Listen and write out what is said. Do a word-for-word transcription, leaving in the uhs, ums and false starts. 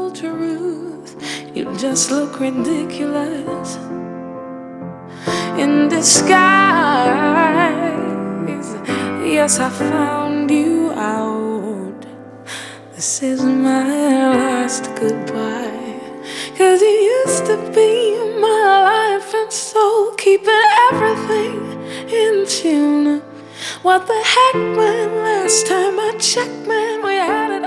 cold truth. You just look ridiculous in disguise. Yes, I found you out. This is my last goodbye. 'Cause you used to be my life and soul, keeping everything in tune. What the heck, man? Last time I checked, man, we had it